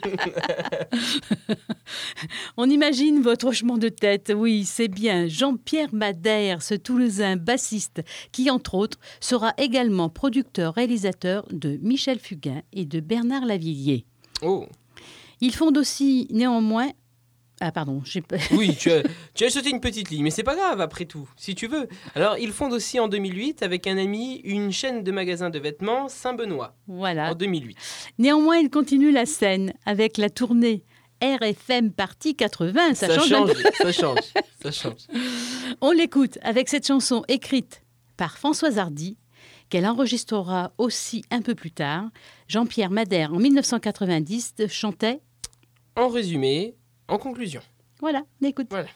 On imagine votre hochement de tête. Oui, c'est bien Jean-Pierre Madère, ce Toulousain bassiste, qui, entre autres, sera également producteur-réalisateur de Michel Fugain et de Bernard Lavillier. Oh, Il fonde aussi, néanmoins... Ah, pardon, j'ai pas... oui, tu as, tu as sauté une petite ligne, mais c'est pas grave après tout, si tu veux. Alors, il fonde aussi en deux mille huit, avec un ami, une chaîne de magasins de vêtements, Saint-Benoît, Voilà. en deux mille huit. Néanmoins, il continue la scène avec la tournée R F M Partie quatre-vingts. Ça, Ça change, un change, peu. ça change, ça change. On l'écoute avec cette chanson écrite par Françoise Hardy, qu'elle enregistrera aussi un peu plus tard. Jean-Pierre Madère, en mille neuf cent quatre-vingt-dix, chantait... En résumé, en conclusion. Voilà, on écoute. Voilà.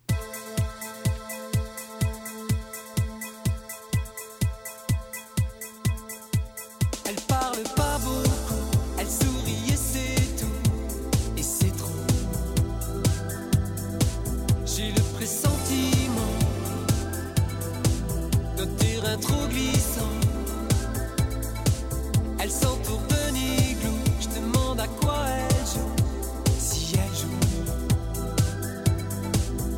Elle parle pas beaucoup, elle sourit et c'est tout, et c'est trop. J'ai le pressentiment d'un terrain trop glissant. Elle s'entoure d'un igloo, je demande à quoi elle joue, si elle joue.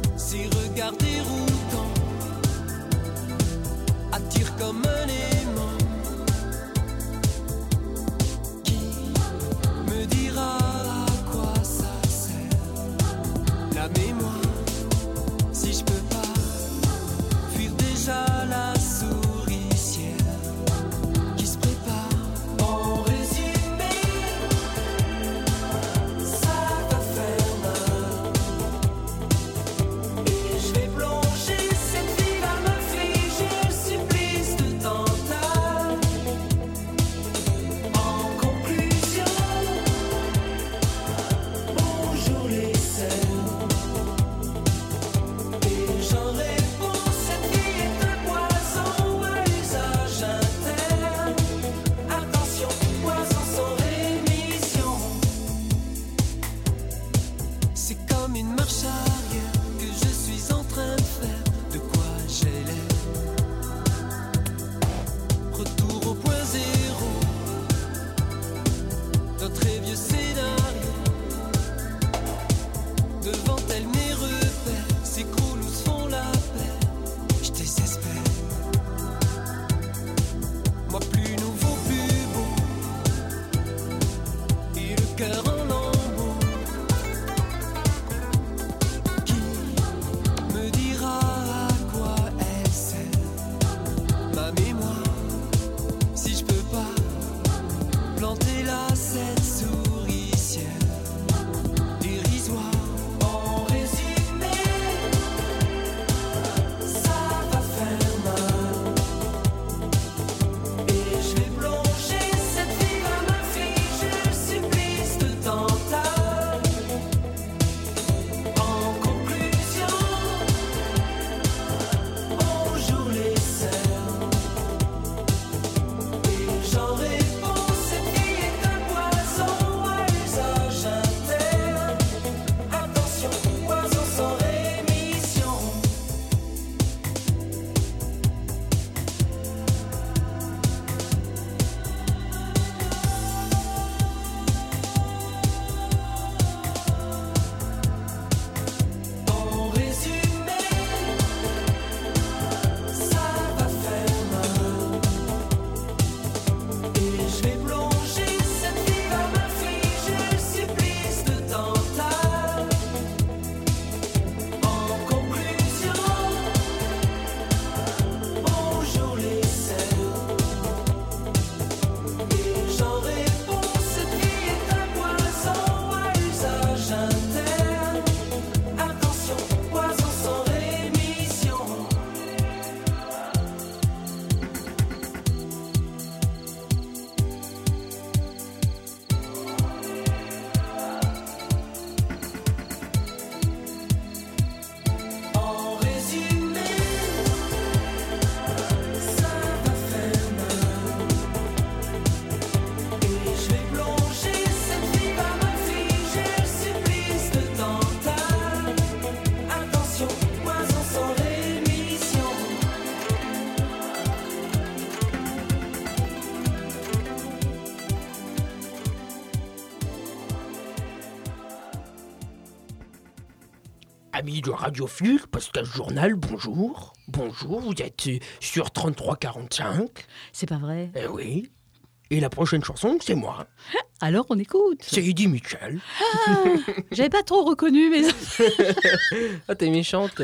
Amis de Radiophile, Pascal Journal, bonjour. Bonjour, vous êtes sur trente-trois quarante-cinq. C'est pas vrai. Eh oui. Et la prochaine chanson, c'est moi. Alors on écoute. C'est Eddie Mitchell. Ah, j'avais pas trop reconnu, mais Ah, t'es méchante.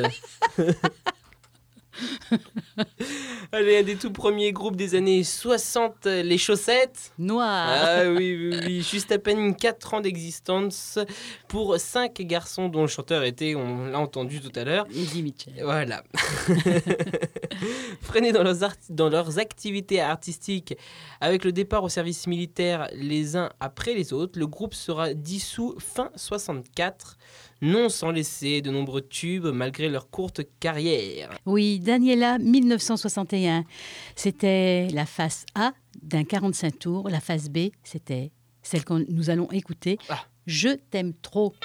Allez, un des tout premiers groupes des années soixante, les Chaussettes. noir. Ah oui, oui, oui, juste à peine quatre ans d'existence pour cinq garçons dont le chanteur était, on l'a entendu tout à l'heure. Eddie Mitchell. Voilà. Freinés dans leurs, art- dans leurs activités artistiques avec le départ au service militaire les uns après les autres, le groupe sera dissous fin soixante-quatre, non sans laisser de nombreux tubes malgré leur courte carrière. Oui, Daniela, mille neuf cent soixante et un. C'était la face A d'un quarante-cinq tours. La face B, c'était celle que nous allons écouter. Ah. Je t'aime trop.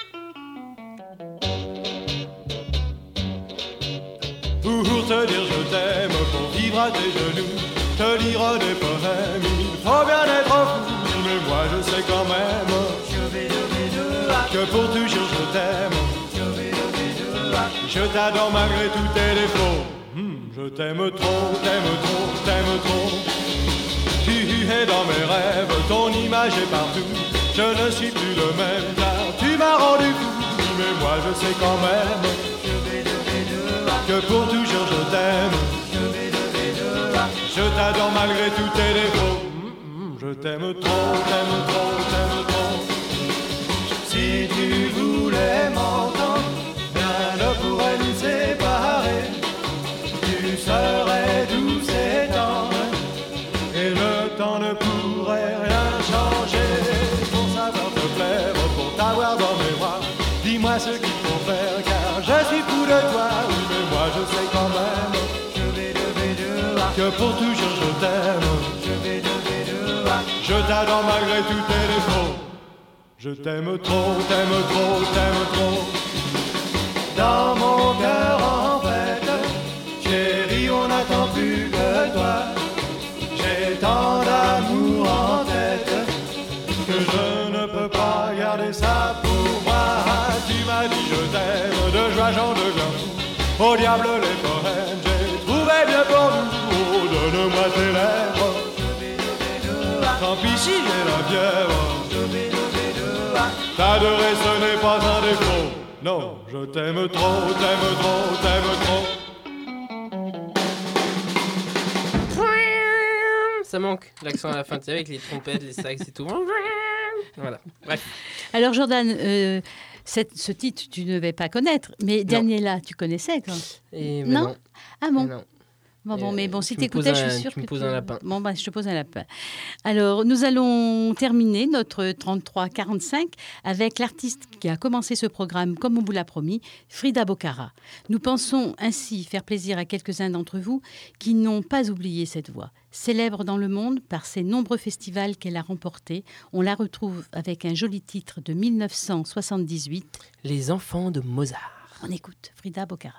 Pour te dire je t'aime, pour vivre à tes genoux, te lire des poèmes, il faut bien être fou, mais moi je sais quand même que pour toujours je t'aime, je t'adore malgré tous tes défauts. Hmm, je t'aime trop, t'aime trop, t'aime trop. Tu es dans mes rêves, ton image est partout. Je ne suis plus le même car tu m'as rendu fou, mais moi je sais quand même que pour toujours je t'aime. Je t'adore malgré tous tes défauts. Mm, mm, je t'aime trop, t'aime trop, t'aime trop. Si tu voulais m'entendre, rien ne pourrait nous séparer. Tu serais douce et tendre, et le temps ne pourrait rien changer. Pour savoir te plaire, pour t'avoir dans mes bras, dis-moi ce qu'il faut faire, car je suis fou de toi. Oui, mais moi je sais quand même que pour toujours je t'aime. Je t'adore malgré tous tes défauts. Je t'aime trop, t'aime trop, t'aime trop. Dans mon cœur en fait, chérie, on n'attend plus que toi. J'ai tant d'amour en tête que je ne peux pas garder ça pour moi. Tu m'as dit je t'aime, de joie j'en deviens fou. Au diable les poèmes, j'ai trouvé bien pour nous. Oh, donne-moi tes lèvres. Tant pis si j'ai la fièvre. T'adorer ce n'est pas un défaut. Non, je t'aime trop, t'aime trop, t'aime trop. Ça manque l'accent à la fin, tu sais, avec les trompettes, les sax et tout. Voilà, bref. Alors Jordan, euh, cette- ce titre, tu ne vais pas connaître, mais Daniela, tu connaissais quand Et, mais Non. non. Ah bon mais non. Bon, bon, Euh, mais bon, si tu me t'écoutais, poses je un- suis sûre tu me que poses tu- un lapin. Bon, bah, je te pose un lapin. Alors, nous allons terminer notre trente-trois quarante-cinq avec l'artiste qui a commencé ce programme, comme on vous l'a promis, Frida Bocara. Nous pensons ainsi faire plaisir à quelques-uns d'entre vous qui n'ont pas oublié cette voix. Célèbre dans le monde par ses nombreux festivals qu'elle a remportés, on la retrouve avec un joli titre de mille neuf cent soixante-dix-huit. Les enfants de Mozart. On écoute Frida Bocara.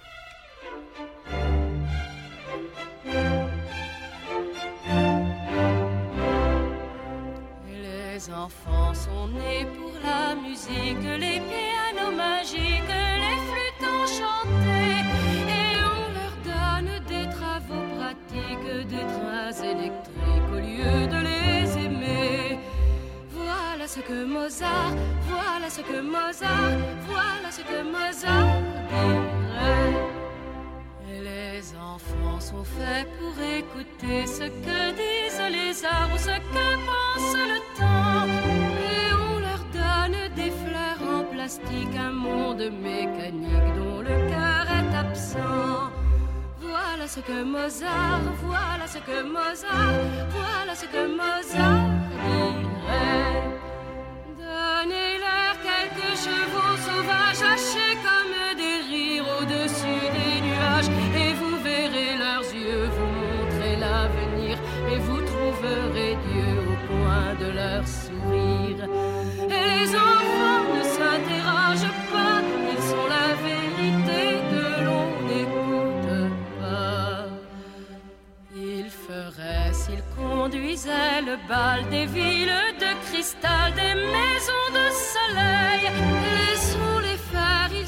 Les enfants sont nés pour la musique, les pianos magiques, les flûtes enchantées. Et on leur donne des travaux pratiques, des trains électriques au lieu de les aimer. Voilà ce que Mozart, voilà ce que Mozart, voilà ce que Mozart dirait. Et les enfants sont faits pour écouter ce que disent les arts ou ce que pense le temps. Et on leur donne des fleurs en plastique, un monde mécanique dont le cœur est absent. Voilà ce que Mozart, voilà ce que Mozart, voilà ce que Mozart dirait. Donnez-leur quelques chevaux sauvages hachés comme des rires au-dessus des nuages, et vous verrez leurs yeux vous montrer l'avenir, et vous trouverez Dieu au coin de leur sourire. Et les enfants ne s'interrogent pas, ils sont la vérité que l'on n'écoute pas. Ils feraient s'ils conduisaient le bal des villes de cristal, des maisons de soleil. Laissons-les faire, ils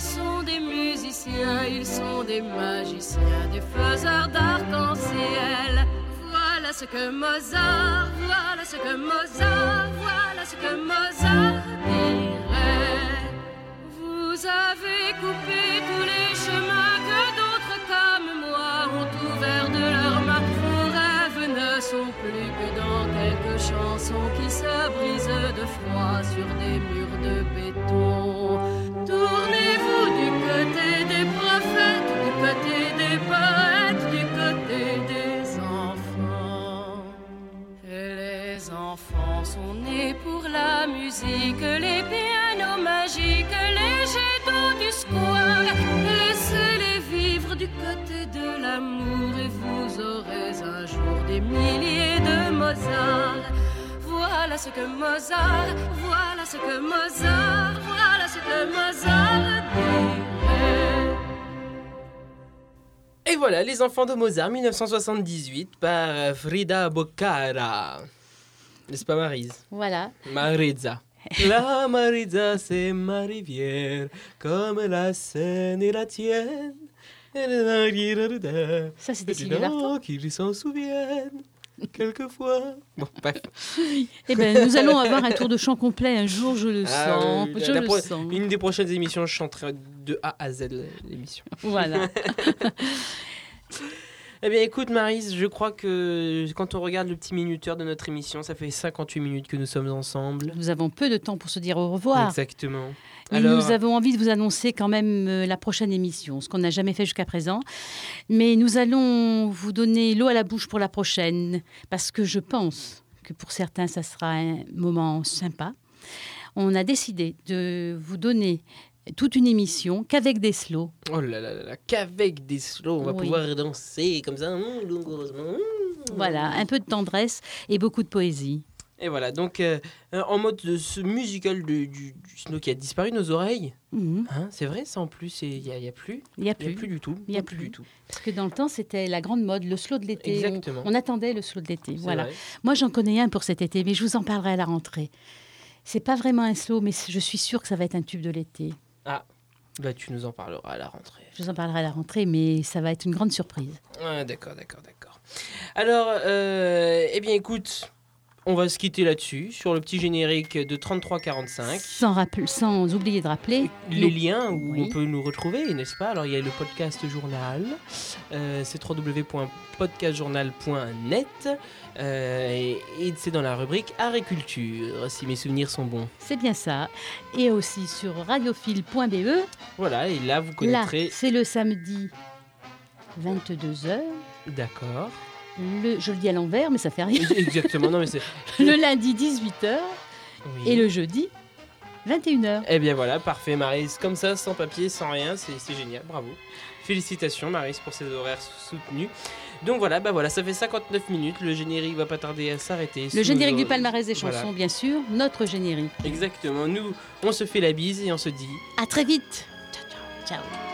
sont des musiciens, ils sont des magiciens, des faiseurs d'arc-en-ciel. Voilà ce que Mozart, voilà ce que Mozart, voilà ce que Mozart dirait. Vous avez coupé tous les chemins que d'autres comme moi ont ouverts de leurs mains. Vos rêves ne sont plus que dans quelques chansons qui se brisent de froid sur des murs de béton. Tournez-vous du côté des prophètes, du côté des poètes, du côté des enfants. Et les enfants sont nés pour la musique, les pianos magiques, les jets d'eau du square. Laissez-les vivre du côté de l'amour et vous aurez un jour des milliers de Mozart. Voilà ce que Mozart, voilà ce que Mozart, voilà ce que Mozart dirait. Et voilà, Les Enfants de Mozart, dix-neuf cent soixante-dix-huit, par Frida Boccara. N'est-ce pas, Maryse? Voilà. Maritza. La Maritza, c'est ma rivière, comme la Seine et la tienne. Ça, c'est Cécile Lartan. Qu'ils s'en souviennent, quelquefois. Bon, bref. Eh bien, nous allons avoir un tour de chant complet un jour, je le Ah, sens. oui, Je la le pro- sens. Une des prochaines émissions, je chanterai de A à Z l'émission. Voilà. Eh bien, écoute, Maryse, je crois que quand on regarde le petit minuteur de notre émission, ça fait cinquante-huit minutes que nous sommes ensemble. Nous avons peu de temps pour se dire au revoir. Exactement. Mais Alors, nous avons envie de vous annoncer quand même euh, la prochaine émission, ce qu'on n'a jamais fait jusqu'à présent. Mais nous allons vous donner l'eau à la bouche pour la prochaine, parce que je pense que pour certains, ça sera un moment sympa. On a décidé de vous donner toute une émission qu'avec des slows. oh là là là là, qu'avec des slows, on va Oui. pouvoir danser comme ça, hum, langoureusement. hum. Voilà, un peu de tendresse et beaucoup de poésie. Et voilà, donc euh, en mode de ce musical du, du, du slow qui a disparu de nos oreilles. Mhm. Hein, c'est vrai, ça en plus, il n'y a, y a plus. Il n'y a Il n'y plus. a plus du tout. Il y a Non, plus plus. du tout. Parce que dans le temps, c'était la grande mode, le slow de l'été. Exactement. On, on attendait le slow de l'été. C'est Voilà. vrai. Moi, j'en connais un pour cet été, mais je vous en parlerai à la rentrée. C'est pas vraiment un slow, mais je suis sûre que ça va être un tube de l'été. Ah, bah tu nous en parleras à la rentrée. Je vous en parlerai à la rentrée, mais ça va être une grande surprise. Ah, d'accord, d'accord, d'accord. Alors, euh, eh bien écoute, on va se quitter là-dessus, sur le petit générique de trente-trois quarante-cinq. Sans, rappel- sans oublier de rappeler Les nos- liens où Oui. on peut nous retrouver, n'est-ce pas? Alors, il y a le podcast journal, euh, c'est w w w point podcast journal point net, euh, et, et c'est dans la rubrique Art et Culture, si mes souvenirs sont bons. C'est bien ça. Et aussi sur radiophile point b e. Voilà, et là, vous Là, connaîtrez... c'est le samedi vingt-deux heures. D'accord. Le, je le dis à l'envers, mais ça fait rien. Exactement, non mais c'est... Le lundi dix-huit heures Oui. et le jeudi vingt et une heures. Eh bien voilà, parfait Maryse, comme ça, sans papier, sans rien, c'est c'est génial, bravo. Félicitations Maryse pour ces horaires soutenus. Donc voilà, bah voilà, ça fait cinquante-neuf minutes, le générique va pas tarder à s'arrêter. Le sous générique nos- du palmarès des chansons, Voilà. bien sûr, notre générique. Exactement, nous, on se fait la bise et on se dit... À très vite. Ciao, ciao. Ciao.